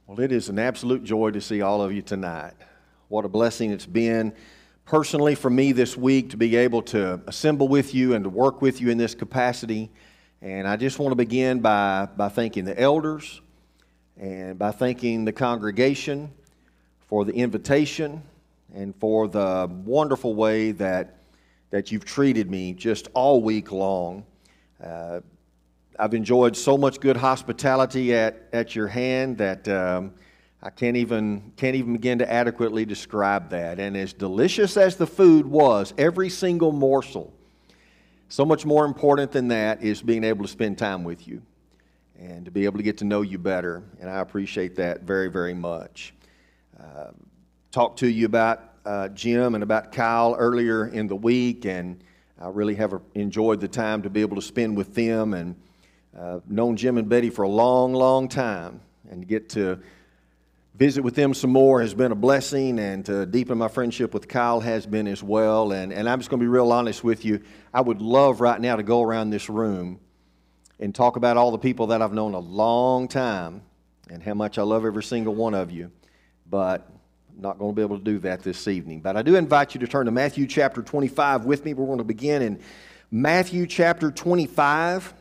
Well, it is an absolute joy to see all of you tonight. What a blessing it's been personally for me this week to be able to assemble with you and to work with you in this capacity. And I just want to begin by thanking the elders and by thanking the congregation for the invitation and for the wonderful way that you've treated me just all week long. I've enjoyed so much good hospitality at your hand that I can't even begin to adequately describe that. And as delicious as the food was, every single morsel, so much more important than that is being able to spend time with you and to be able to get to know you better. And I appreciate that very, very much. Talked to you about Jim and about Kyle earlier in the week, and I really have enjoyed the time to be able to spend with them, and known Jim and Betty for a long, long time, and to get to visit with them some more has been a blessing, and to deepen my friendship with Kyle has been as well. And I'm just going to be real honest with you. I would love right now to go around this room and talk about all the people that I've known a long time and how much I love every single one of you, but I'm not going to be able to do that this evening. But I do invite you to turn to Matthew chapter 25 with me. We're going to begin in Matthew chapter 25.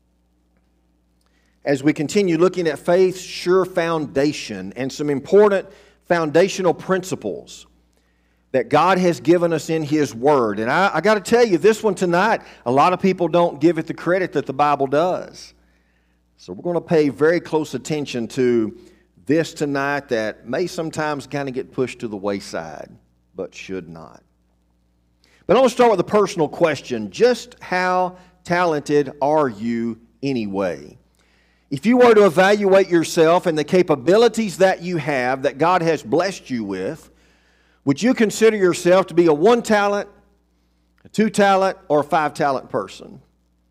As we continue looking at faith's sure foundation and some important foundational principles that God has given us in His Word. And I got to tell you, this one tonight, a lot of people don't give it the credit that the Bible does. So we're going to pay very close attention to this tonight that may sometimes kind of get pushed to the wayside, but should not. But I want to start with a personal question. Just how talented are you anyway? If you were to evaluate yourself and the capabilities that you have, that God has blessed you with, would you consider yourself to be a 1 talent, a 2 talent, or a 5 talent person?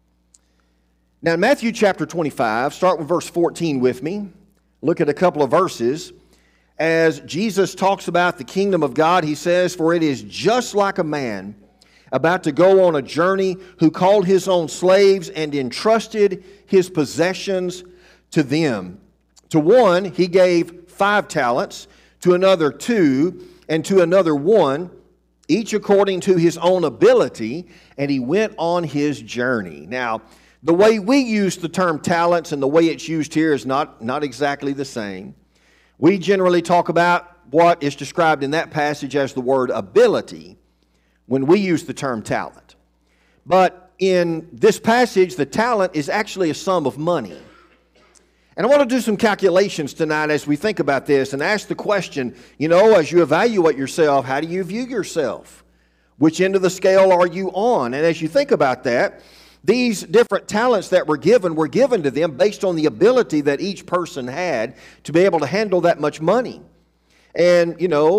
Now in Matthew chapter 25, start with verse 14 with me. Look at a couple of verses. As Jesus talks about the kingdom of God, He says, "For it is just like a man about to go on a journey, who called his own slaves and entrusted his possessions to them. To one he gave 5 talents, to another 2, and to another 1, each according to his own ability, and he went on his journey." Now, the way we use the term talents and the way it's used here is not exactly the same. We generally talk about what is described in that passage as the word ability when we use the term talent. But in this passage, the talent is actually a sum of money. And I want to do some calculations tonight as we think about this and ask the question, as you evaluate yourself, how do you view yourself? Which end of the scale are you on? And as you think about that, these different talents that were given to them based on the ability that each person had to be able to handle that much money. And,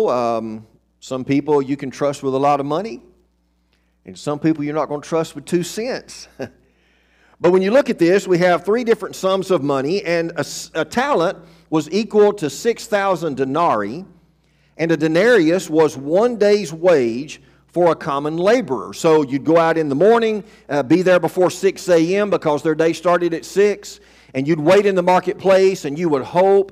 some people you can trust with a lot of money, and some people you're not going to trust with 2 cents. But when you look at this, we have 3 different sums of money, and a talent was equal to 6,000 denarii, and a denarius was 1 day's wage for a common laborer. So you'd go out in the morning, be there before 6 a.m. because their day started at 6, and you'd wait in the marketplace, and you would hope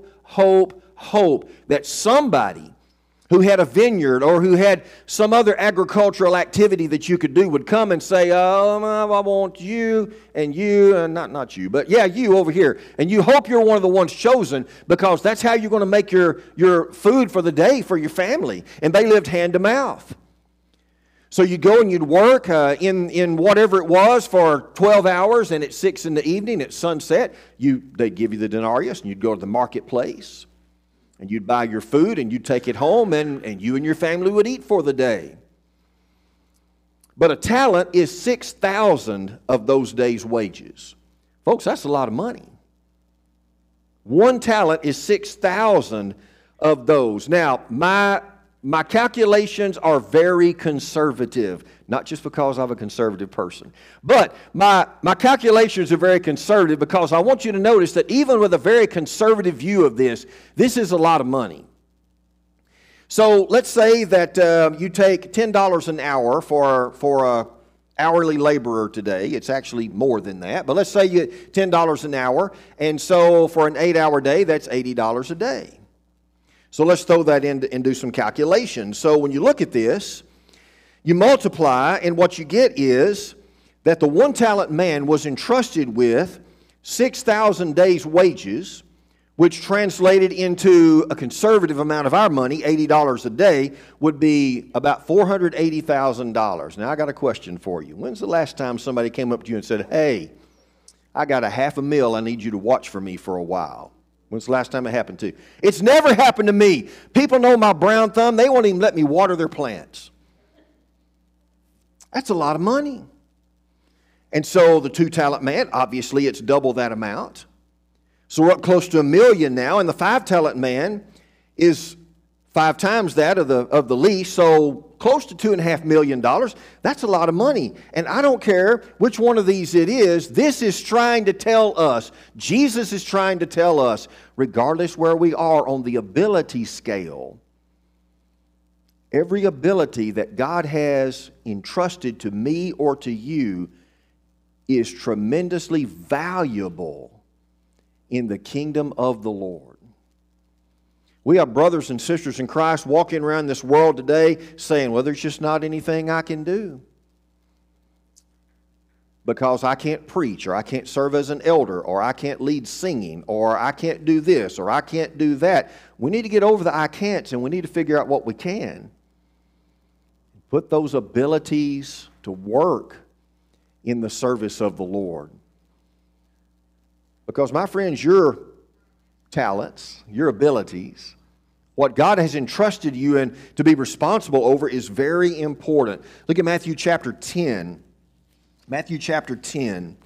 that somebody who had a vineyard or who had some other agricultural activity that you could do would come and say, "Oh, I want you and you," and not you, but yeah, you over here. And you hope you're one of the ones chosen because that's how you're going to make your food for the day for your family. And they lived hand to mouth. So you'd go and you'd work in whatever it was for 12 hours, and at 6 in the evening, at sunset, they'd give you the denarius, and you'd go to the marketplace. And you'd buy your food and you'd take it home, and you and your family would eat for the day. But a talent is 6,000 of those days' wages. Folks, that's a lot of money. 1 talent is 6,000 of those. Now, my calculations are very conservative, not just because I'm a conservative person, but my calculations are very conservative because I want you to notice that even with a very conservative view of this is a lot of money. So let's say that you take $10 an hour for a hourly laborer today. It's actually more than that. But let's say you get $10 an hour. And so for an 8-hour day, that's $80 a day. So let's throw that in and do some calculations. So when you look at this, you multiply, and what you get is that the 1-talent man was entrusted with 6,000 days' wages, which translated into a conservative amount of our money, $80 a day, would be about $480,000. Now, I got a question for you. When's the last time somebody came up to you and said, hey, I got $500,000, I need you to watch for me for a while? When's the last time it happened to you? It's never happened to me. People know my brown thumb. They won't even let me water their plants. That's a lot of money. And so the 2-talent man, obviously it's double that amount. So we're up close to $1 million now, and the 5-talent man is 5 times that of the lease, so close to $2.5 million. That's a lot of money. And I don't care which one of these it is, this is trying to tell us, Jesus is trying to tell us, regardless where we are on the ability scale, every ability that God has entrusted to me or to you is tremendously valuable in the kingdom of the Lord. We have brothers and sisters in Christ walking around this world today saying, well, there's just not anything I can do because I can't preach, or I can't serve as an elder, or I can't lead singing, or I can't do this, or I can't do that. We need to get over the I can'ts, and we need to figure out what we can. Put those abilities to work in the service of the Lord. Because, my friends, your talents, your abilities, what God has entrusted you in to be responsible over is very important. Look at Matthew chapter 10. Matthew chapter 10.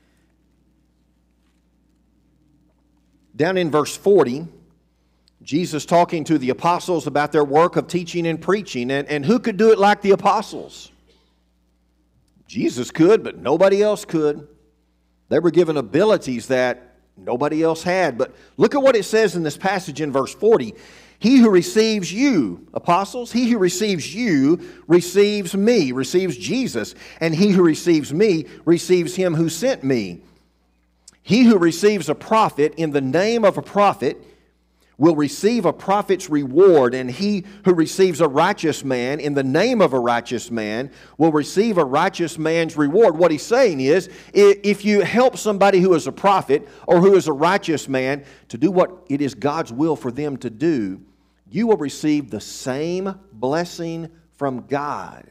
Down in verse 40, Jesus talking to the apostles about their work of teaching and preaching. And who could do it like the apostles? Jesus could, but nobody else could. They were given abilities that nobody else had. But look at what it says in this passage in verse 40. He who receives you, apostles, he who receives you receives me, receives Jesus. And he who receives me receives him who sent me. He who receives a prophet in the name of a prophet will receive a prophet's reward, and he who receives a righteous man in the name of a righteous man will receive a righteous man's reward. What he's saying is, if you help somebody who is a prophet or who is a righteous man to do what it is God's will for them to do, you will receive the same blessing from God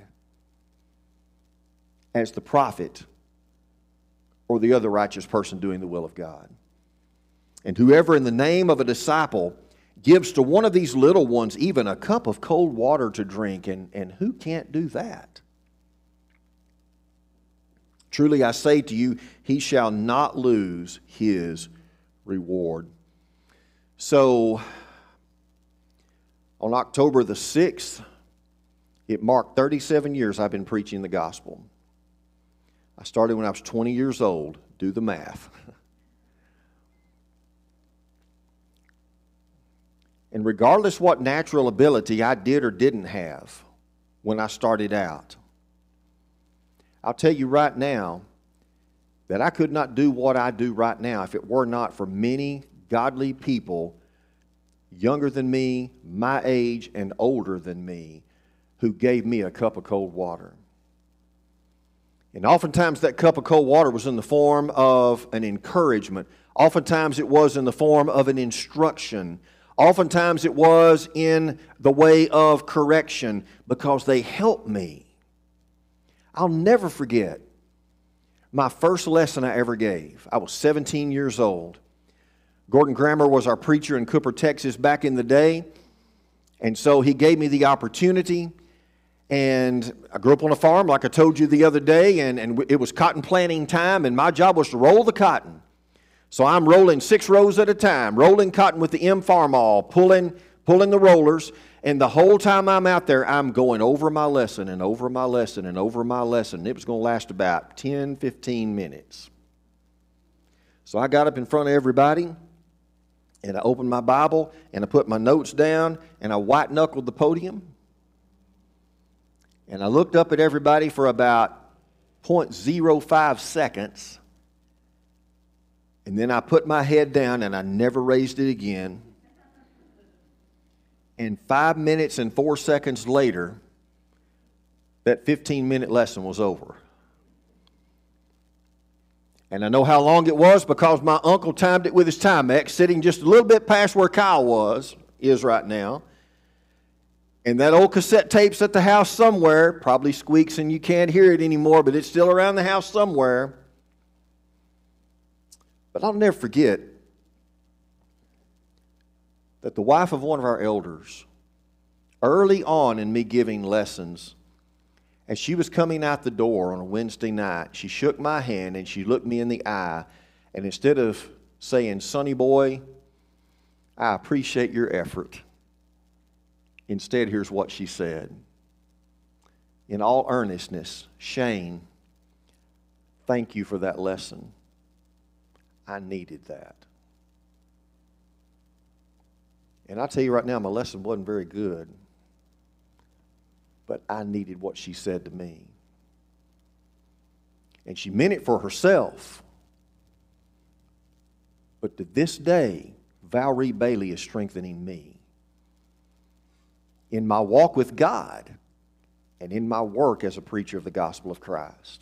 as the prophet or the other righteous person doing the will of God. And whoever in the name of a disciple gives to one of these little ones even a cup of cold water to drink, and who can't do that? Truly I say to you, he shall not lose his reward. So, on October the 6th, it marked 37 years I've been preaching the gospel. I started when I was 20 years old. Do the math. And regardless what natural ability I did or didn't have when I started out, I'll tell you right now that I could not do what I do right now if it were not for many godly people younger than me, my age, and older than me who gave me a cup of cold water. And oftentimes that cup of cold water was in the form of an encouragement. Oftentimes it was in the form of an instruction. Oftentimes it was in the way of correction because they helped me. I'll never forget my first lesson I ever gave. I was 17 years old. Gordon Grammer was our preacher in Cooper, Texas back in the day. And so he gave me the opportunity. And I grew up on a farm like I told you the other day. And it was cotton planting time. And my job was to roll the cotton. So I'm rolling 6 rows at a time, rolling cotton with the M-Farmall, pulling the rollers, and the whole time I'm out there, I'm going over my lesson and over my lesson and over my lesson. It was going to last about 10, 15 minutes. So I got up in front of everybody, and I opened my Bible, and I put my notes down, and I white-knuckled the podium. And I looked up at everybody for about 0.05 seconds. And then I put my head down and I never raised it again. And 5 minutes and 4 seconds later, that 15-minute lesson was over. And I know how long it was because my uncle timed it with his Timex, sitting just a little bit past where Kyle is right now. And that old cassette tape's at the house somewhere, probably squeaks and you can't hear it anymore, but it's still around the house somewhere. But I'll never forget that the wife of one of our elders, early on in me giving lessons, as she was coming out the door on a Wednesday night, she shook my hand and she looked me in the eye, and instead of saying, "Sonny boy, I appreciate your effort," instead, here's what she said. In all earnestness, "Shane, thank you for that lesson. I needed that." And I'll tell you right now, my lesson wasn't very good, but I needed what she said to me. And she meant it for herself. But to this day, Valerie Bailey is strengthening me in my walk with God and in my work as a preacher of the gospel of Christ.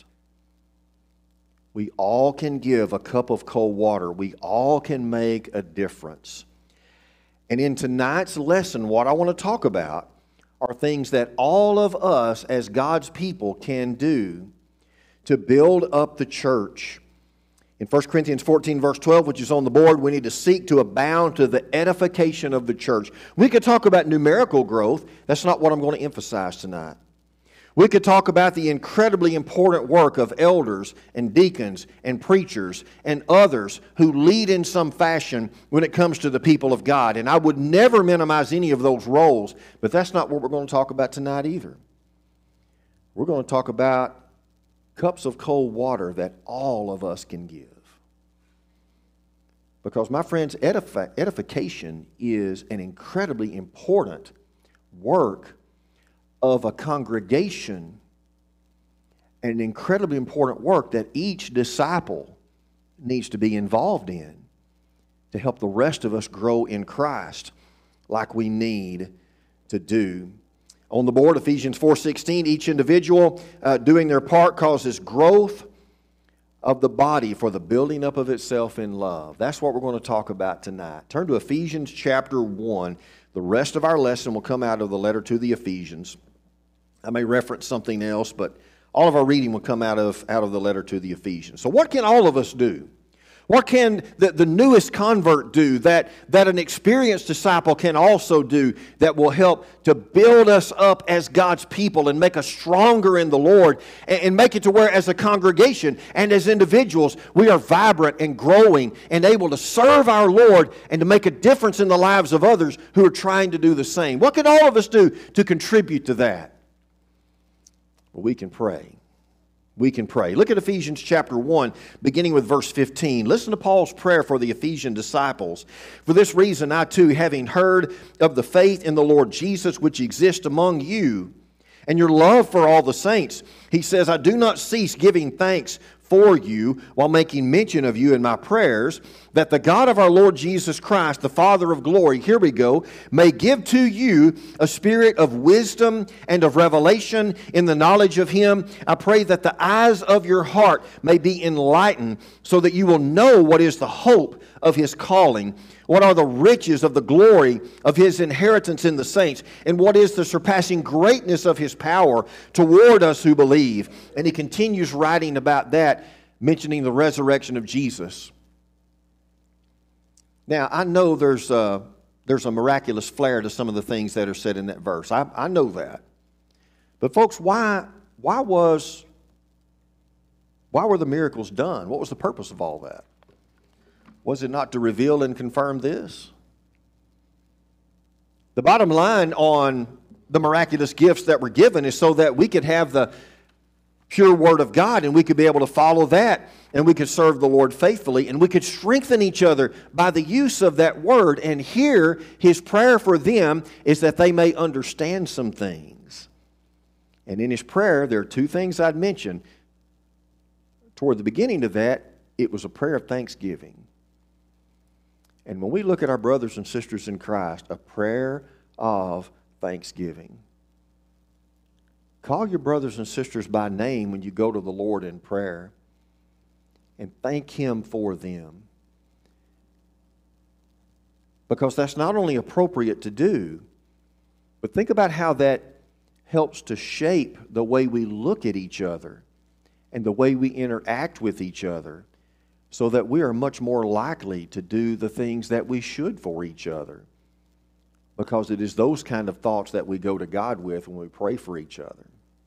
We all can give a cup of cold water. We all can make a difference. And in tonight's lesson, what I want to talk about are things that all of us as God's people can do to build up the church. In 1 Corinthians 14, verse 12, which is on the board, we need to seek to abound to the edification of the church. We could talk about numerical growth. That's not what I'm going to emphasize tonight. We could talk about the incredibly important work of elders and deacons and preachers and others who lead in some fashion when it comes to the people of God. And I would never minimize any of those roles, but that's not what we're going to talk about tonight either. We're going to talk about cups of cold water that all of us can give. Because, my friends, edification is an incredibly important work of a congregation, and an incredibly important work that each disciple needs to be involved in to help the rest of us grow in Christ like we need to do. On the board, Ephesians 4:16, each individual doing their part causes growth of the body for the building up of itself in love. That's what we're going to talk about tonight. Turn to Ephesians chapter 1. The rest of our lesson will come out of the letter to the Ephesians. I may reference something else, but all of our reading will come out of the letter to the Ephesians. So what can all of us do? What can the newest convert do that an experienced disciple can also do that will help to build us up as God's people and make us stronger in the Lord and make it to where as a congregation and as individuals we are vibrant and growing and able to serve our Lord and to make a difference in the lives of others who are trying to do the same? What can all of us do to contribute to that? Well, we can pray. We can pray. Look at Ephesians chapter 1, beginning with verse 15. Listen to Paul's prayer for the Ephesian disciples. "For this reason, I too, having heard of the faith in the Lord Jesus which exists among you, and your love for all the saints," he says, "I do not cease giving thanks for you while making mention of you in my prayers, that the God of our Lord Jesus Christ, the Father of glory," here we go, "may give to you a spirit of wisdom and of revelation in the knowledge of Him. I pray that the eyes of your heart may be enlightened, so that you will know what is the hope of His calling, what are the riches of the glory of His inheritance in the saints, and what is the surpassing greatness of His power toward us who believe." And he continues writing about that, mentioning the resurrection of Jesus. Now, I know there's a miraculous flair to some of the things that are said in that verse. I know that. But folks, why were the miracles done? What was the purpose of all that? Was it not to reveal and confirm this? The bottom line on the miraculous gifts that were given is so that we could have the pure Word of God and we could be able to follow that and we could serve the Lord faithfully and we could strengthen each other by the use of that Word. And here, his prayer for them is that they may understand some things. And in his prayer, there are two things I'd mention. toward the beginning of that, it was a prayer of thanksgiving. And when we look at our brothers and sisters in Christ, a prayer of thanksgiving. Call your brothers and sisters by name when you go to the Lord in prayer and thank Him for them. Because that's not only appropriate to do, but think about how that helps to shape the way we look at each other and the way we interact with each other, so that we are much more likely to do the things that we should for each other. Because it is those kind of thoughts that we go to God with when we pray for each other.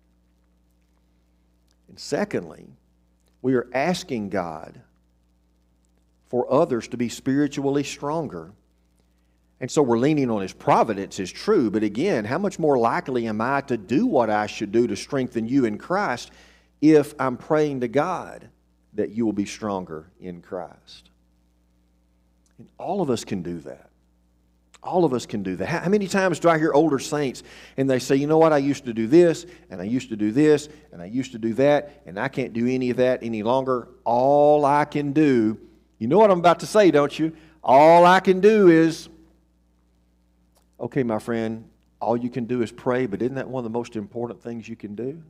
And secondly, we are asking God for others to be spiritually stronger. And so we're leaning on His providence is true, but again, how much more likely am I to do what I should do to strengthen you in Christ if I'm praying to God that you will be stronger in Christ? And all of us can do that. All of us can do that. How many times do I hear older saints and they say, you know what, I used to do this, and I used to do this, and I used to do that, and I can't do any of that any longer. All I can do, you know what I'm about to say, don't you? All I can do is, okay, my friend, all you can do is pray, but isn't that one of the most important things you can do?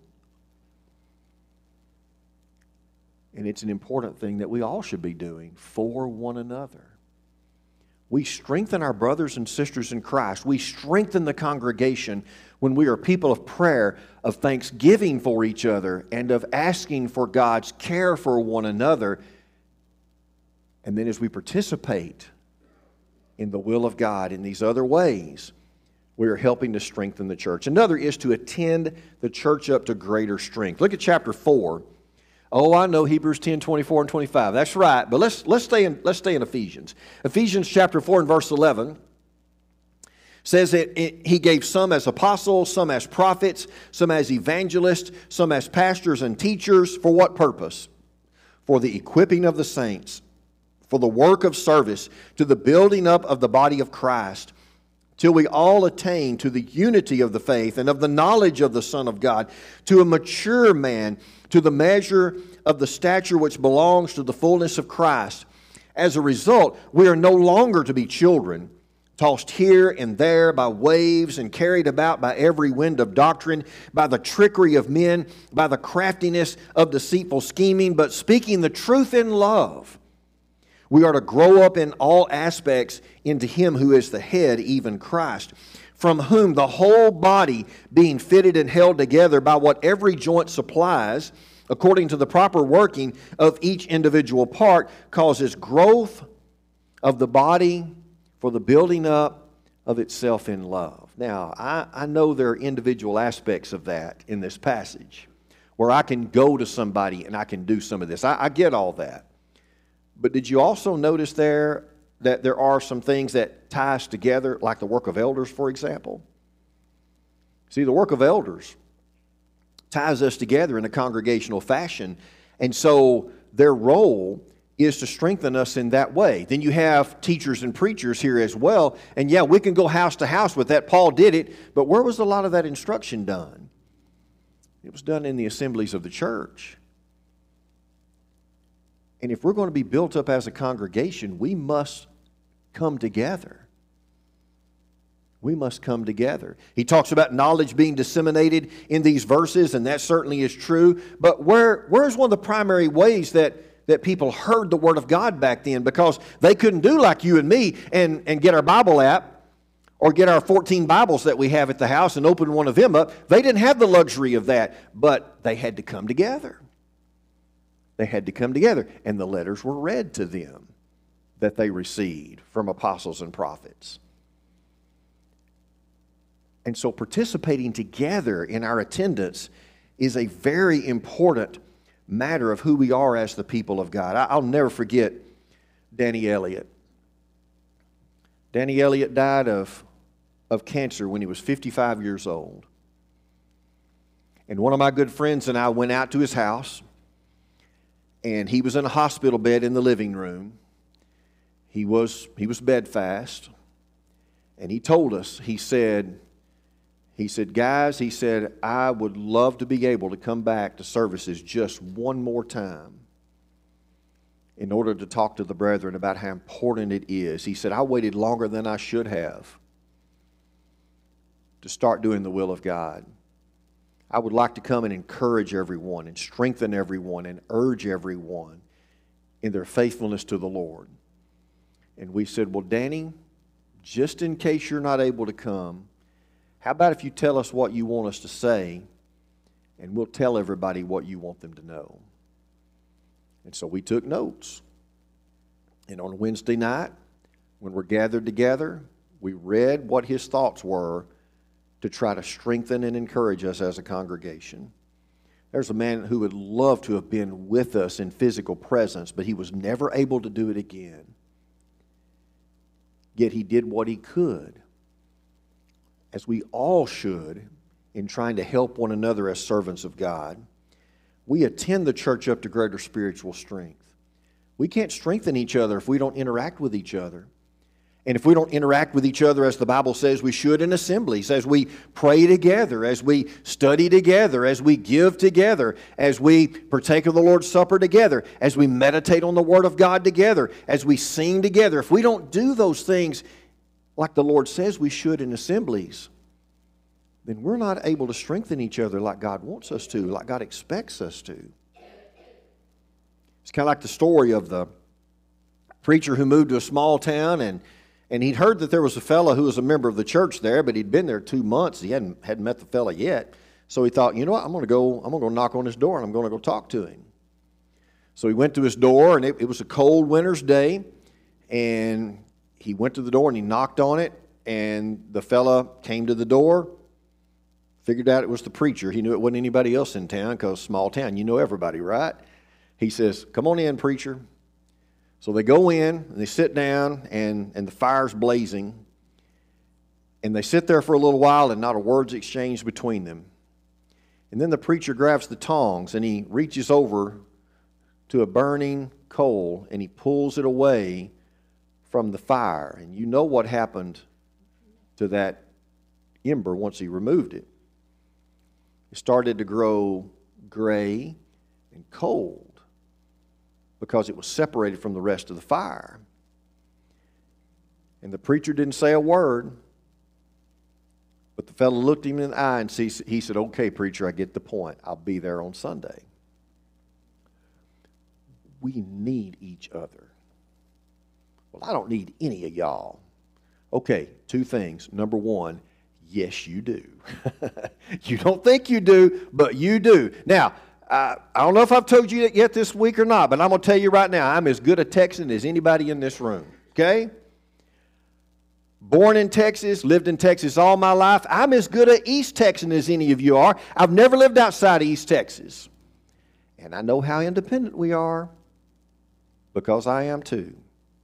And it's an important thing that we all should be doing for one another. We strengthen our brothers and sisters in Christ. We strengthen the congregation when we are people of prayer, of thanksgiving for each other, and of asking for God's care for one another. And then as we participate in the will of God in these other ways, we are helping to strengthen the church. Another is to attend the church up to greater strength. Look at chapter 4. Oh, I know Hebrews 10, 24 and 25. That's right. But let's stay in Ephesians. Ephesians chapter 4 and verse 11 says that He gave some as apostles, some as prophets, some as evangelists, some as pastors and teachers. For what purpose? For the equipping of the saints, for the work of service, to the building up of the body of Christ, till we all attain to the unity of the faith and of the knowledge of the Son of God, to a mature man, to the measure of the stature which belongs to the fullness of Christ. As a result, we are no longer to be children, tossed here and there by waves and carried about by every wind of doctrine, by the trickery of men, by the craftiness of deceitful scheming, but speaking the truth in love. We are to grow up in all aspects into Him who is the head, even Christ, from whom the whole body, being fitted and held together by what every joint supplies, according to the proper working of each individual part, causes growth of the body for the building up of itself in love. Now, I know there are individual aspects of that in this passage where I can go to somebody and I can do some of this. I get all that. But did you also notice there that there are some things that tie us together, like the work of elders, for example? See, the work of elders ties us together in a congregational fashion, and so their role is to strengthen us in that way. Then you have teachers and preachers here as well, and yeah, we can go house to house with that. Paul did it, but where was a lot of that instruction done? It was done in the assemblies of the church. And if we're going to be built up as a congregation, we must come together. We must come together. He talks about knowledge being disseminated in these verses, and that certainly is true. But where's one of the primary ways that people heard the Word of God back then? Because they couldn't do like you and me and get our Bible app or get our 14 Bibles that we have at the house and open one of them up. They didn't have the luxury of that, but they had to come together. They had to come together, and the letters were read to them that they received from apostles and prophets. And so participating together in our attendance is a very important matter of who we are as the people of God. I'll never forget Danny Elliott. Danny Elliott died of cancer when he was 55 years old. And one of my good friends and I went out to his house, and he was in a hospital bed in the living room. He was bedfast. And he told us, he said, guys, he said, I would love to be able to come back to services just one more time. in order to talk to the brethren about how important it is. He said, I waited longer than I should have to start doing the will of God. I would like to come and encourage everyone and strengthen everyone and urge everyone in their faithfulness to the Lord. And we said, well, Danny, just in case you're not able to come, how about if you tell us what you want us to say, and we'll tell everybody what you want them to know. And so we took notes. And on Wednesday night, when we're gathered together, we read what his thoughts were to try to strengthen and encourage us as a congregation. There's a man who would love to have been with us in physical presence, but he was never able to do it again. Yet he did what he could, as we all should, in trying to help one another as servants of God. We attend the church up to greater spiritual strength. We can't strengthen each other if we don't interact with each other. And if we don't interact with each other as the Bible says we should in assemblies, as we pray together, as we study together, as we give together, as we partake of the Lord's Supper together, as we meditate on the Word of God together, as we sing together, if we don't do those things like the Lord says we should in assemblies, then we're not able to strengthen each other like God wants us to, like God expects us to. It's kind of like the story of the preacher who moved to a small town, and he'd heard that there was a fellow who was a member of the church there, but he'd been there 2 months. He hadn't met the fellow yet. So he thought, you know what, I'm going to go knock on his door, and I'm going to go talk to him. So he went to his door, and it was a cold winter's day, and he went to the door and he knocked on it, and the fella came to the door, figured out it was the preacher. He knew it wasn't anybody else in town, because small town, you know everybody, right? He says, come on in, preacher. So they go in, and they sit down, and the fire's blazing. And they sit there for a little while, and not a word's exchanged between them. And then the preacher grabs the tongs, and he reaches over to a burning coal, and he pulls it away from the fire. And you know what happened to that ember once he removed it. It started to grow gray and cold, because it was separated from the rest of the fire. And the preacher didn't say a word, but the fellow looked him in the eye and he said, okay, preacher, I get the point. I'll be there on Sunday. We need each other. Well, I don't need any of y'all. Okay, 2 things. Number 1, yes, you do. You don't think you do, but you do. Now, I don't know if I've told you that yet this week or not, but I'm going to tell you right now, I'm as good a Texan as anybody in this room, okay? Born in Texas, lived in Texas all my life. I'm as good an East Texan as any of you are. I've never lived outside of East Texas. And I know how independent we are, because I am too.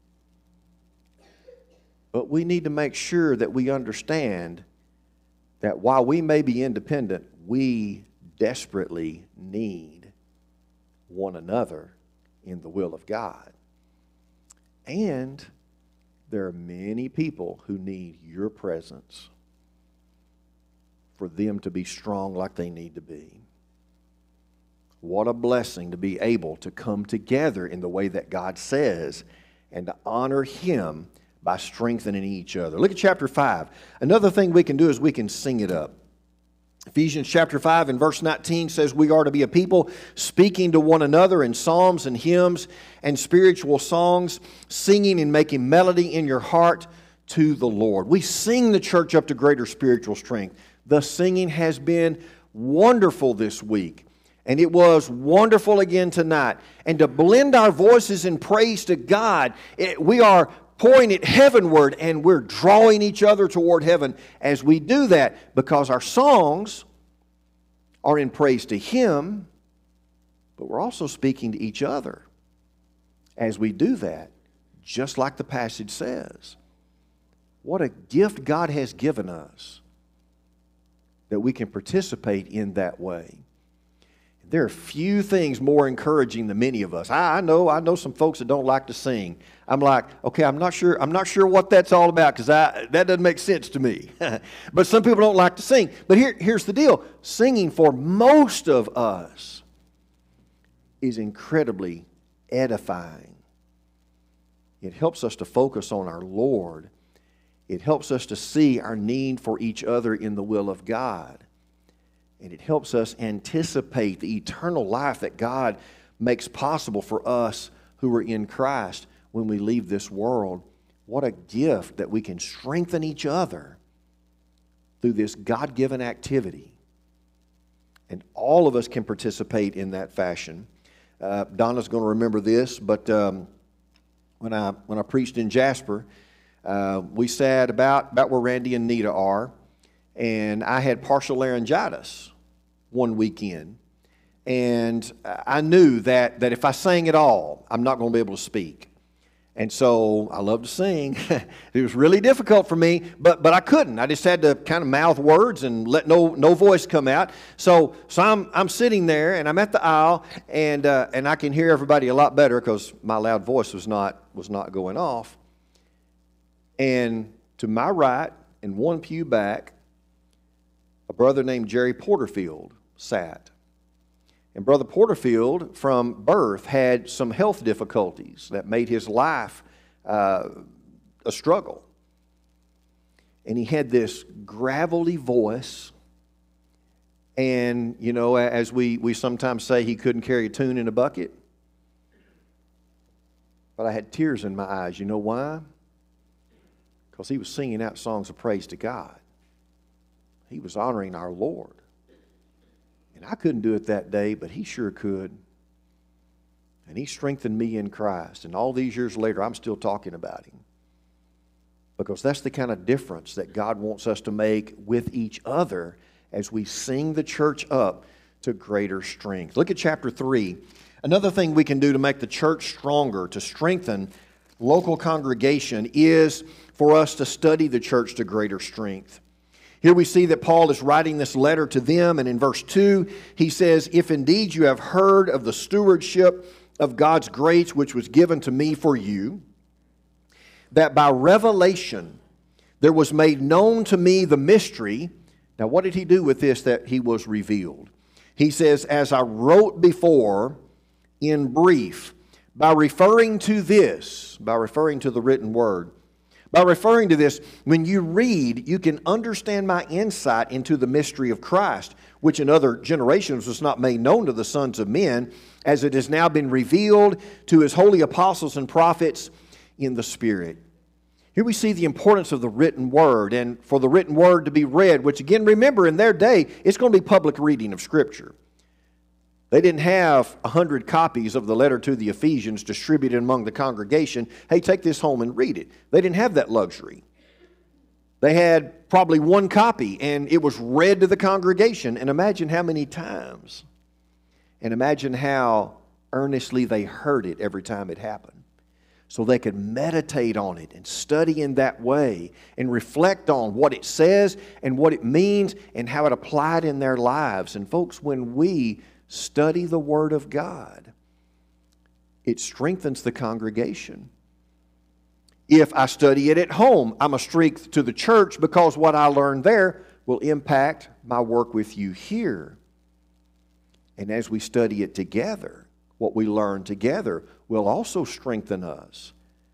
But we need to make sure that we understand that while we may be independent, we desperately need one another in the will of God. And there are many people who need your presence for them to be strong like they need to be. What a blessing to be able to come together in the way that God says and to honor Him by strengthening each other. Look at chapter 5. Another thing we can do is we can sing it up. Ephesians chapter 5 and verse 19 says we are to be a people speaking to one another in psalms and hymns and spiritual songs, singing and making melody in your heart to the Lord. We sing the church up to greater spiritual strength. The singing has been wonderful this week, and it was wonderful again tonight. And to blend our voices in praise to God, we are pouring it heavenward, and we're drawing each other toward heaven as we do that, because our songs are in praise to Him, but we're also speaking to each other as we do that, just like the passage says. What a gift God has given us that we can participate in that way. There are few things more encouraging than many of us. I know some folks that don't like to sing. I'm like, okay, I'm not sure what that's all about, because that doesn't make sense to me. But some people don't like to sing. But here's the deal. Singing for most of us is incredibly edifying It helps us to focus on our Lord. It helps us to see our need for each other in the will of God. And it helps us anticipate the eternal life that God makes possible for us who are in Christ when we leave this world. What a gift that we can strengthen each other through this God-given activity. And all of us can participate in that fashion. Donna's going to remember this, but when I preached in Jasper, we sat about where Randy and Nita are, and I had partial laryngitis one weekend. And I knew that if I sang at all, I'm not going to be able to speak. And so I love to sing. It was really difficult for me, but I couldn't. I just had to kind of mouth words and let no voice come out. So I'm sitting there, and I'm at the aisle, and I can hear everybody a lot better because my loud voice was not going off. And to my right, and one pew back, a brother named Jerry Porterfield sat. And Brother Porterfield, from birth, had some health difficulties that made his life a struggle. And he had this gravelly voice. And, you know, as we sometimes say, he couldn't carry a tune in a bucket. But I had tears in my eyes. You know why? Because he was singing out songs of praise to God. He was honoring our Lord. And I couldn't do it that day, but he sure could. And he strengthened me in Christ. And all these years later, I'm still talking about him. Because that's the kind of difference that God wants us to make with each other as we sing the church up to greater strength. Look at chapter 3. Another thing we can do to make the church stronger, to strengthen local congregation, is for us to study the church to greater strength. Here we see that Paul is writing this letter to them, and in verse 2, he says, "If indeed you have heard of the stewardship of God's grace which was given to me for you, that by revelation there was made known to me the mystery." Now what did he do with this that he was revealed? He says, "As I wrote before in brief," by referring to this, by referring to the written word. By referring to this, when you read, you can understand my insight into the mystery of Christ, which in other generations was not made known to the sons of men, as it has now been revealed to his holy apostles and prophets in the Spirit. Here we see the importance of the written word, and for the written word to be read, which again, remember, in their day, it's going to be public reading of Scripture. They didn't have 100 copies of the letter to the Ephesians distributed among the congregation. Hey, take this home and read it. They didn't have that luxury. They had probably one copy, and it was read to the congregation. And imagine how many times. And imagine how earnestly they heard it every time it happened. So they could meditate on it and study in that way and reflect on what it says and what it means and how it applied in their lives. And folks, when we study the Word of God, it strengthens the congregation. If I study it at home, I'm a strength to the church because what I learn there will impact my work with you here. And as we study it together, what we learn together will also strengthen us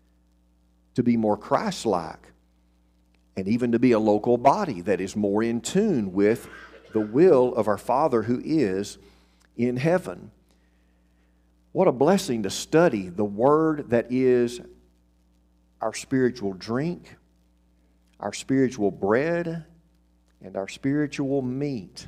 to be more Christ-like and even to be a local body that is more in tune with the will of our Father who is in heaven. What a blessing to study the Word that is our spiritual drink, our spiritual bread, and our spiritual meat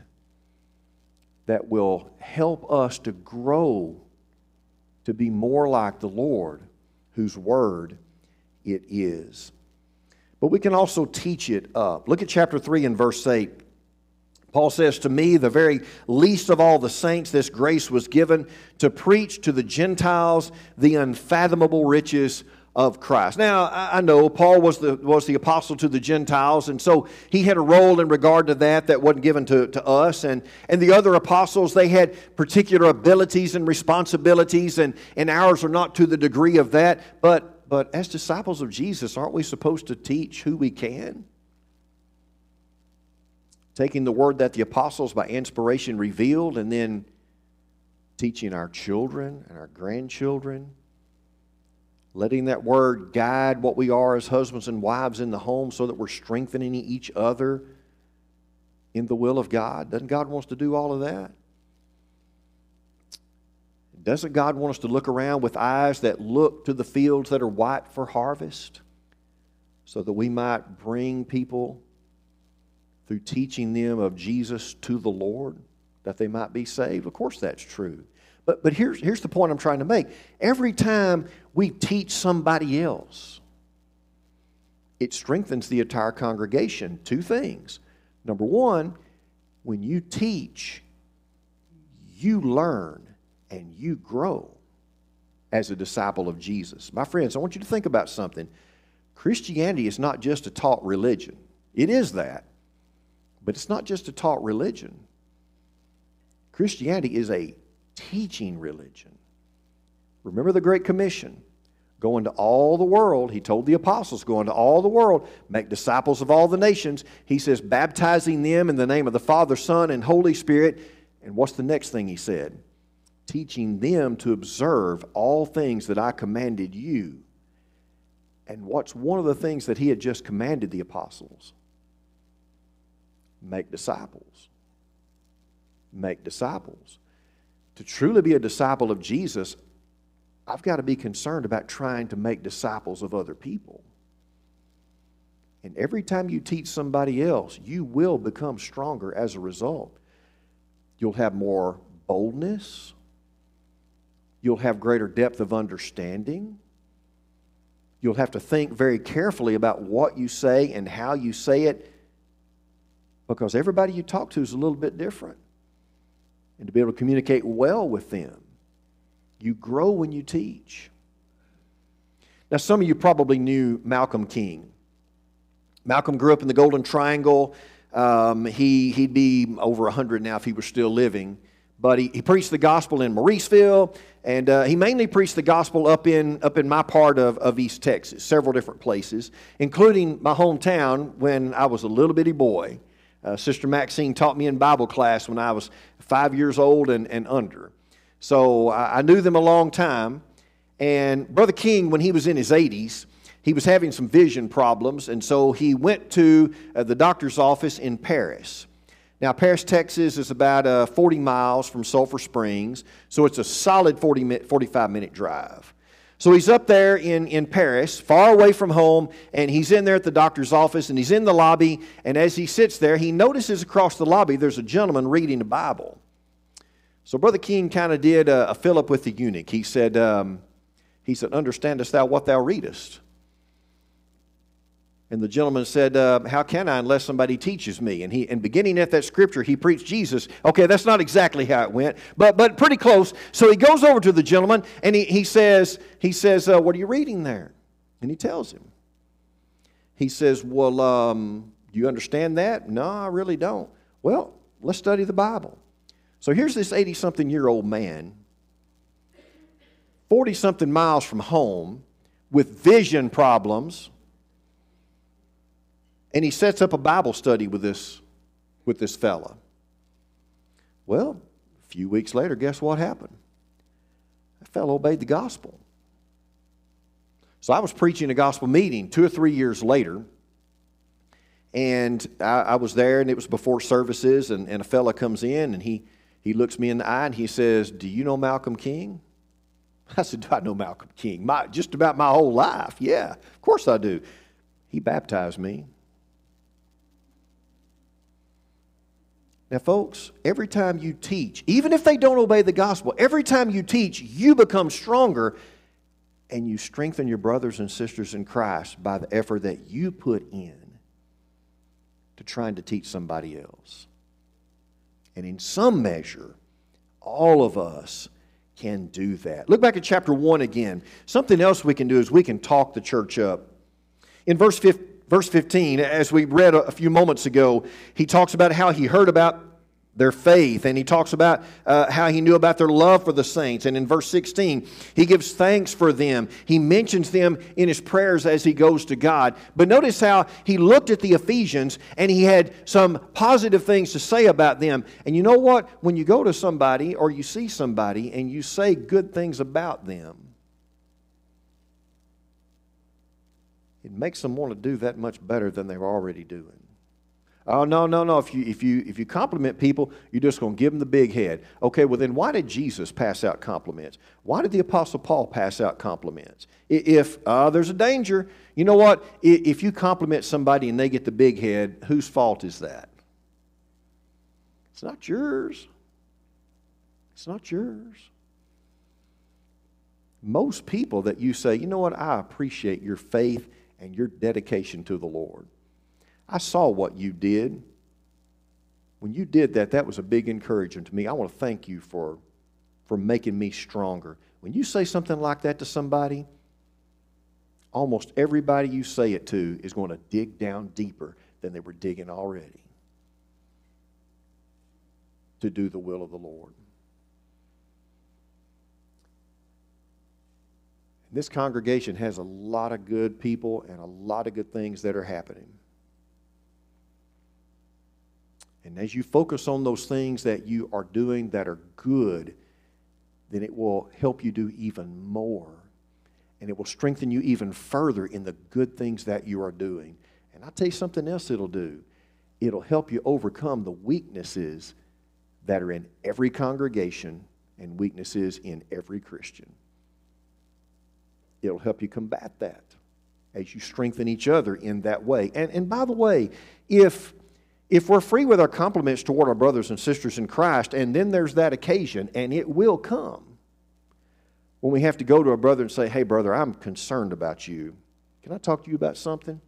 that will help us to grow to be more like the Lord, whose Word it is. But we can also teach it up. Look at chapter 3 and verse 8. Paul says, "To me, the very least of all the saints, this grace was given to preach to the Gentiles the unfathomable riches of Christ." Now, I know Paul was the apostle to the Gentiles, and so he had a role in regard to that wasn't given to us. And the other apostles, they had particular abilities and responsibilities, and ours are not to the degree of that. But as disciples of Jesus, aren't we supposed to teach who we can? Taking the word that the apostles by inspiration revealed and then teaching our children and our grandchildren. letting that word guide what we are as husbands and wives in the home so that we're strengthening each other in the will of God? Doesn't God want us to do all of that? Doesn't God want us to look around with eyes that look to the fields that are white for harvest so that we might bring people through teaching them of Jesus to the Lord, that they might be saved? Of course that's true. But here's the point I'm trying to make. Every time we teach somebody else, it strengthens the entire congregation. Two things. Number one, when you teach, you learn and you grow as a disciple of Jesus. My friends, I want you to think about something. Christianity is not just a taught religion. It is that. But it's not just a taught religion. Christianity is a teaching religion. Remember the Great Commission. Go into all the world. He told the apostles, go into all the world, make disciples of all the nations. He says, baptizing them in the name of the Father, Son, and Holy Spirit. And what's the next thing he said? Teaching them to observe all things that I commanded you. And what's one of the things that he had just commanded the apostles? Make disciples. Make disciples. To truly be a disciple of Jesus, I've got to be concerned about trying to make disciples of other people. And every time you teach somebody else, you will become stronger as a result. You'll have more boldness. You'll have greater depth of understanding. You'll have to think very carefully about what you say and how you say it, because everybody you talk to is a little bit different. And to be able to communicate well with them, you grow when you teach. Now, some of you probably knew Malcolm King. Malcolm grew up in the Golden Triangle. He'd be over 100 now if he were still living. But he preached the gospel in Mauriceville, and he mainly preached the gospel up in my part of East Texas, several different places, including my hometown when I was a little bitty boy. Sister Maxine taught me in Bible class when I was 5 years old and under. So I knew them a long time. And Brother King, when he was in his 80s, he was having some vision problems, and so he went to the doctor's office in Paris. Now, Paris, Texas is about 40 miles from Sulphur Springs, so it's a solid 45-minute drive. So he's up there in Paris, far away from home, and he's in there at the doctor's office, and he's in the lobby, and as he sits there, he notices across the lobby there's a gentleman reading the Bible. So Brother King kind of did a Philip with the eunuch. He said, understandest thou what thou readest? And the gentleman said, how can I unless somebody teaches me? And beginning at that scripture, he preached Jesus. Okay, that's not exactly how it went, but pretty close. So he goes over to the gentleman, and he says, what are you reading there? And he tells him. He says, well, do you understand that? No, I really don't. Well, let's study the Bible. So here's this 80-something-year-old man, 40-something miles from home, with vision problems, and he sets up a Bible study with this fella. Well, a few weeks later, guess what happened? That fellow obeyed the gospel. So I was preaching a gospel meeting 2 or 3 years later, and I was there, and it was before services, and a fella comes in, and he looks me in the eye, and he says, do you know Malcolm King? I said, do I know Malcolm King? Just about my whole life. Yeah, of course I do. He baptized me. Now, folks, every time you teach, even if they don't obey the gospel, every time you teach, you become stronger, and you strengthen your brothers and sisters in Christ by the effort that you put in to trying to teach somebody else. And in some measure, all of us can do that. Look back at chapter 1 again. Something else we can do is we can talk the church up. In verse 15, as we read a few moments ago, he talks about how he heard about their faith, and he talks about how he knew about their love for the saints. And in verse 16, he gives thanks for them. He mentions them in his prayers as he goes to God. But notice how he looked at the Ephesians, and he had some positive things to say about them. And you know what? When you go to somebody or you see somebody and you say good things about them, it makes them want to do that much better than they're already doing. Oh, no. If you compliment people, you're just going to give them the big head. Okay, well then why did Jesus pass out compliments? Why did the Apostle Paul pass out compliments? If there's a danger, you know what? If you compliment somebody and they get the big head, whose fault is that? It's not yours. It's not yours. Most people that you say, you know what, I appreciate your faith and your dedication to the Lord. I saw what you did. When you did that, that was a big encouragement to me. I want to thank you for making me stronger. When you say something like that to somebody, almost everybody you say it to is going to dig down deeper than they were digging already to do the will of the Lord. This congregation has a lot of good people and a lot of good things that are happening. And as you focus on those things that you are doing that are good, then it will help you do even more. And it will strengthen you even further in the good things that you are doing. And I'll tell you something else it'll do. It'll help you overcome the weaknesses that are in every congregation and weaknesses in every Christian. It'll help you combat that as you strengthen each other in that way. And by the way, if we're free with our compliments toward our brothers and sisters in Christ, and then there's that occasion, and it will come, when we have to go to a brother and say, hey, brother, I'm concerned about you. Can I talk to you about something?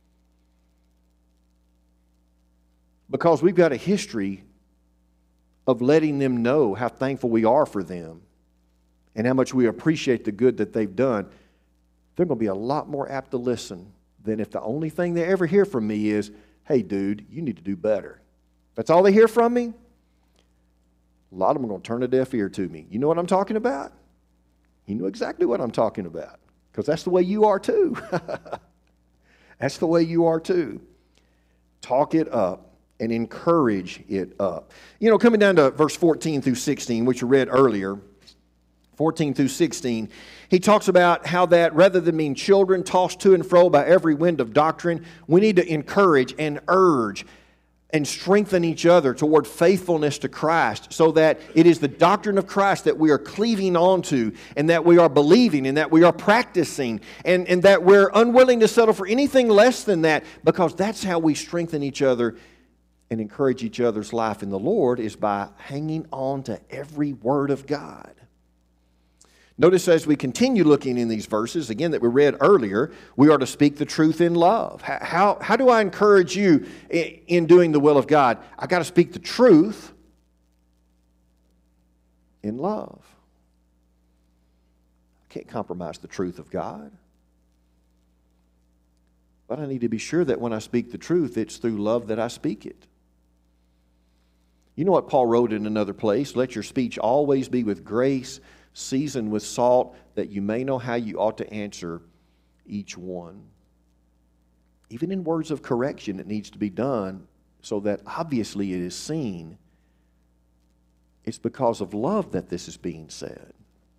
Because we've got a history of letting them know how thankful we are for them and how much we appreciate the good that they've done. They're going to be a lot more apt to listen than if the only thing they ever hear from me is, hey, dude, you need to do better. That's all they hear from me. A lot of them are going to turn a deaf ear to me. You know what I'm talking about? You know exactly what I'm talking about, because that's the way you are too. That's the way you are too. Talk it up and encourage it up. You know, coming down to verse 14 through 16, which we read earlier, 14 through 16, he talks about how that rather than being children tossed to and fro by every wind of doctrine, we need to encourage and urge and strengthen each other toward faithfulness to Christ, so that it is the doctrine of Christ that we are cleaving onto and that we are believing and that we are practicing and that we're unwilling to settle for anything less than that, because that's how we strengthen each other and encourage each other's life in the Lord, is by hanging on to every word of God. Notice as we continue looking in these verses, again, that we read earlier, we are to speak the truth in love. How do I encourage you in doing the will of God? I've got to speak the truth in love. I can't compromise the truth of God. But I need to be sure that when I speak the truth, it's through love that I speak it. You know what Paul wrote in another place? Let your speech always be with grace, seasoned with salt, that you may know how you ought to answer each one. Even in words of correction, it needs to be done so that obviously it is seen. It's because of love that this is being said.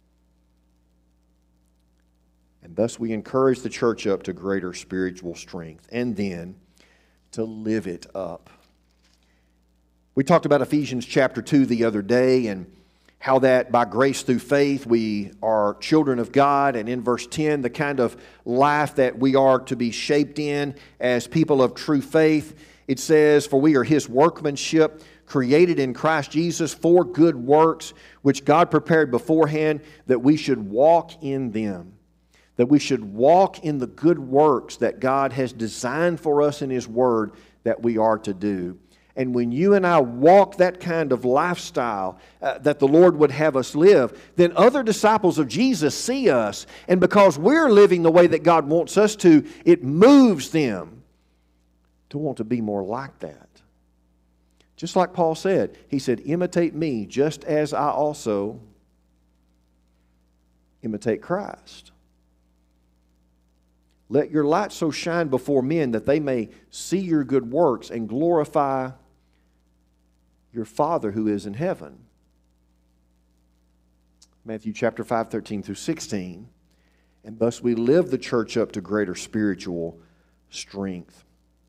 And thus we encourage the church up to greater spiritual strength, and then to live it up. We talked about Ephesians chapter 2 the other day, and how that by grace through faith we are children of God. And in verse 10, the kind of life that we are to be shaped in as people of true faith. It says, for we are His workmanship, created in Christ Jesus for good works, which God prepared beforehand that we should walk in them. That we should walk in the good works that God has designed for us in His Word that we are to do. And when you and I walk that kind of lifestyle that the Lord would have us live, then other disciples of Jesus see us. And because we're living the way that God wants us to, it moves them to want to be more like that. Just like Paul said, he said, imitate me just as I also imitate Christ. Let your light so shine before men that they may see your good works and glorify your Father who is in heaven. Matthew chapter 5, 13 through 16. and thus we live the church up to greater spiritual strength.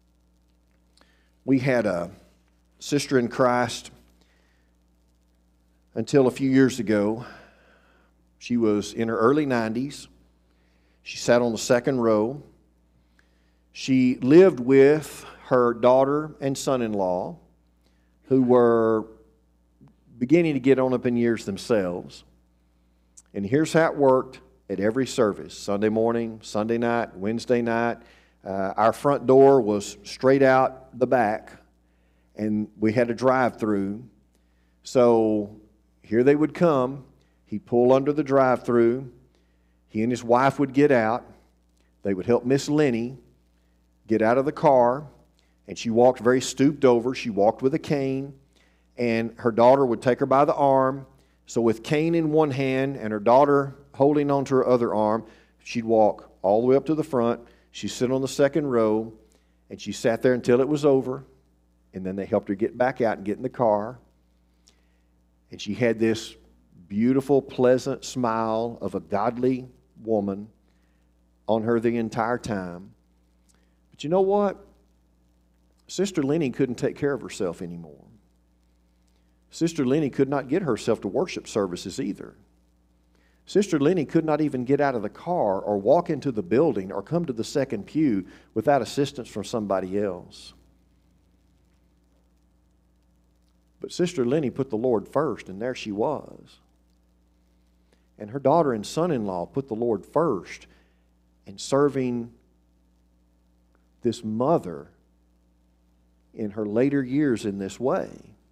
We had a sister in Christ until a few years ago. She was in her early 90s. She sat on the second row. She lived with her daughter and son-in-law, who were beginning to get on up in years themselves. And here's how it worked at every service: Sunday morning, Sunday night, Wednesday night. Our front door was straight out the back, and we had a drive-through. So here they would come. He'd pull under the drive-through. He and his wife would get out. They would help Miss Lenny get out of the car, and she walked very stooped over. She walked with a cane, and her daughter would take her by the arm. So with cane in one hand and her daughter holding onto her other arm, she'd walk all the way up to the front. She'd sit on the second row, and she sat there until it was over, and then they helped her get back out and get in the car. And she had this beautiful, pleasant smile of a godly woman on her the entire time. But you know what? Sister Lenny couldn't take care of herself anymore. Sister Lenny could not get herself to worship services either. Sister Lenny could not even get out of the car or walk into the building or come to the second pew without assistance from somebody else. But Sister Lenny put the Lord first, and there she was. And her daughter and son-in-law put the Lord first in serving this mother in her later years in this way.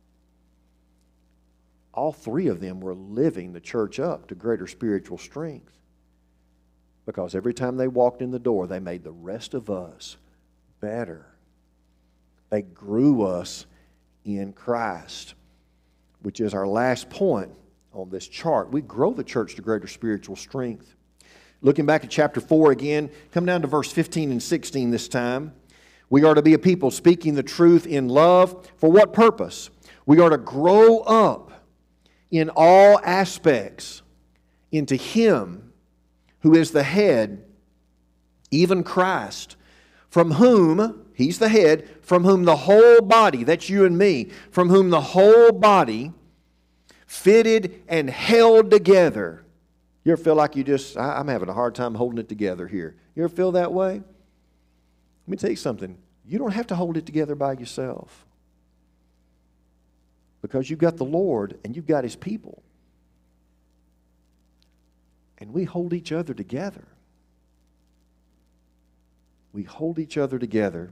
All three of them were living the church up to greater spiritual strength, because every time they walked in the door, they made the rest of us better. They grew us in Christ, which is our last point on this chart. We grow the church to greater spiritual strength. Looking back at chapter 4 again, come down to verse 15 and 16 this time. We are to be a people speaking the truth in love. For what purpose? We are to grow up in all aspects into Him who is the head, even Christ, from whom, He's the head, from whom the whole body, that's you and me, from whom the whole body, fitted and held together. You ever feel like I'm having a hard time holding it together here? You ever feel that way? Let me tell you something. You don't have to hold it together by yourself, because you've got the Lord and you've got His people. And we hold each other together. We hold each other together.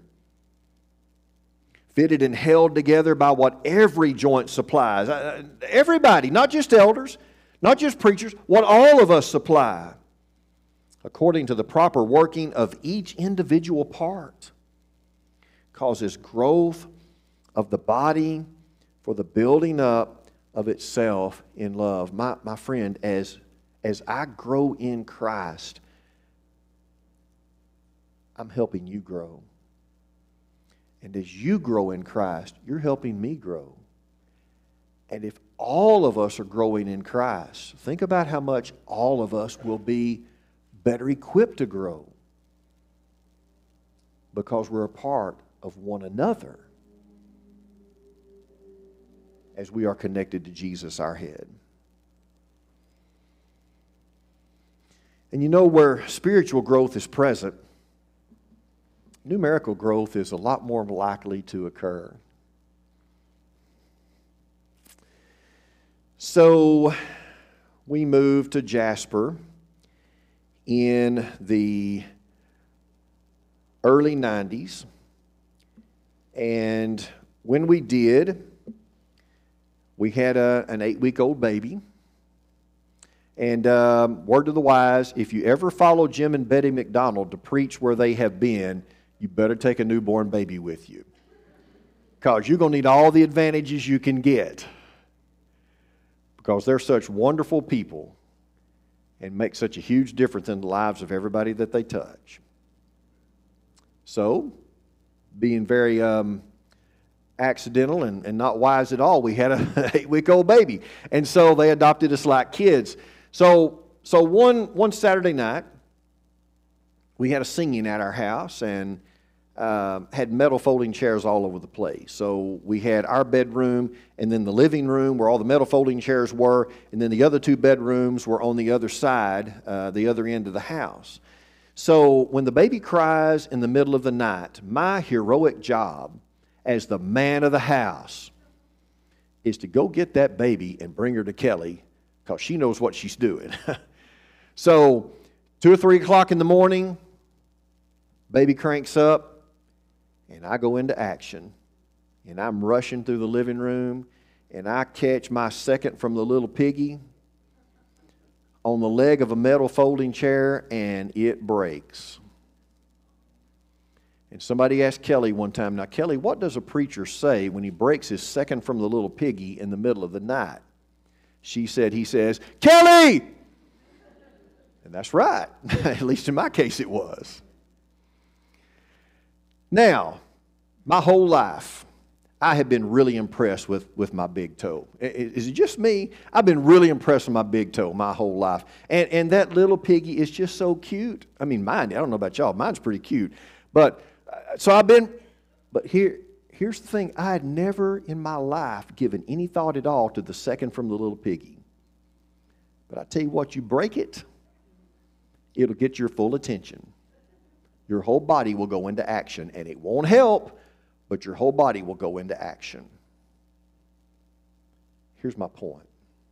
Fitted and held together by what every joint supplies. Everybody, not just elders, not just preachers, what all of us supply, according to the proper working of each individual part, causes growth of the body for the building up of itself in love. My friend, as I grow in Christ, I'm helping you grow. And as you grow in Christ, you're helping me grow. And if all of us are growing in Christ, think about how much all of us will be better equipped to grow, because we're a part of one another as we are connected to Jesus, our head. And you know, where spiritual growth is present, numerical growth is a lot more likely to occur. So we moved to Jasper in the early 90s. And when we did, we had an 8-week-old baby. And word to the wise, if you ever follow Jim and Betty McDonald to preach where they have been, you better take a newborn baby with you, because you're going to need all the advantages you can get, because they're such wonderful people and make such a huge difference in the lives of everybody that they touch. So, being very accidental and not wise at all, we had an 8-week-old baby. And so they adopted us like kids. So one Saturday night, we had a singing at our house and had metal folding chairs all over the place. So we had our bedroom and then the living room where all the metal folding chairs were, and then the other two bedrooms were on the other side, the other end of the house. So when the baby cries in the middle of the night, my heroic job as the man of the house is to go get that baby and bring her to Kelly because she knows what she's doing. So 2 or 3 o'clock in the morning, baby cranks up, and I go into action. And I'm rushing through the living room, and I catch my second from the little piggy on the leg of a metal folding chair, and it breaks. And somebody asked Kelly one time, now, Kelly, what does a preacher say when he breaks his second from the little piggy in the middle of the night? He says, Kelly! And that's right. At least in my case it was. Now, my whole life, I have been really impressed with my big toe. Is it just me? I've been really impressed with my big toe my whole life. And that little piggy is just so cute. I mean, mine, I don't know about y'all, mine's pretty cute. But here's the thing. I had never in my life given any thought at all to the second from the little piggy. But I tell you what, you break it, it'll get your full attention. Your whole body will go into action, and it won't help, but your whole body will go into action. Here's my point.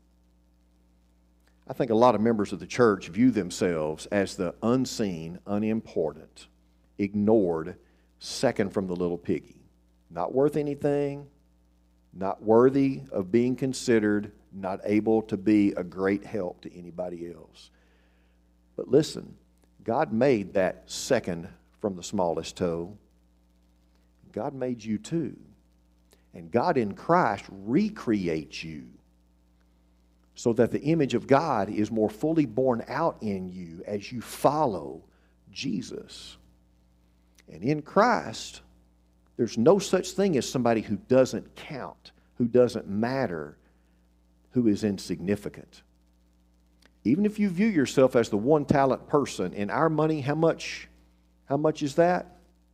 I think a lot of members of the church view themselves as the unseen, unimportant, ignored second from the little piggy. Not worth anything, not worthy of being considered, not able to be a great help to anybody else. But listen, God made that second from the smallest toe. God made you too. And God in Christ recreates you so that the image of God is more fully borne out in you as you follow Jesus. And in Christ, there's no such thing as somebody who doesn't count, who doesn't matter, who is insignificant. Even if you view yourself as the one-talent person, in our money, how much is that?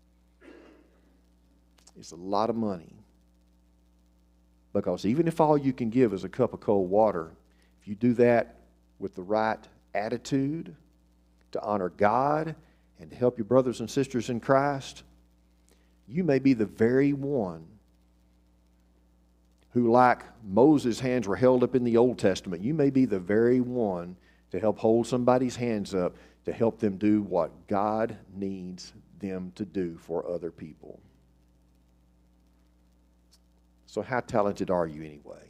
It's a lot of money. Because even if all you can give is a cup of cold water, if you do that with the right attitude to honor God and to help your brothers and sisters in Christ, you may be the very one who, like Moses' hands were held up in the Old Testament, you may be the very one to help hold somebody's hands up to help them do what God needs them to do for other people. So how talented are you anyway?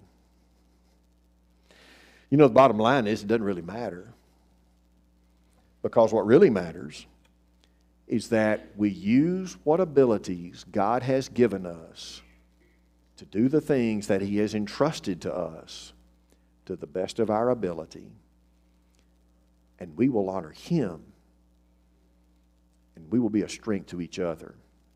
You know, the bottom line is it doesn't really matter. Because what really matters is that we use what abilities God has given us to do the things that He has entrusted to us to the best of our ability. And we will honor Him. And we will be a strength to each other.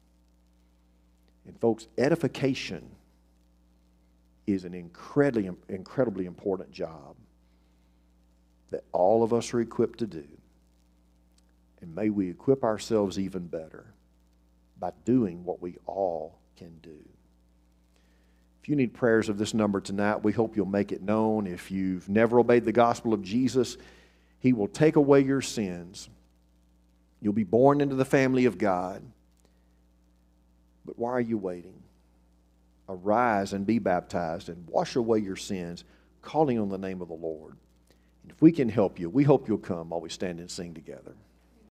And folks, edification is an incredibly important job that all of us are equipped to do. And may we equip ourselves even better by doing what we all can do. If you need prayers of this number tonight, we hope you'll make it known. If you've never obeyed the gospel of Jesus, He will take away your sins. You'll be born into the family of God. But why are you waiting? Arise and be baptized and wash away your sins, calling on the name of the Lord. And if we can help you, we hope you'll come while we stand and sing together.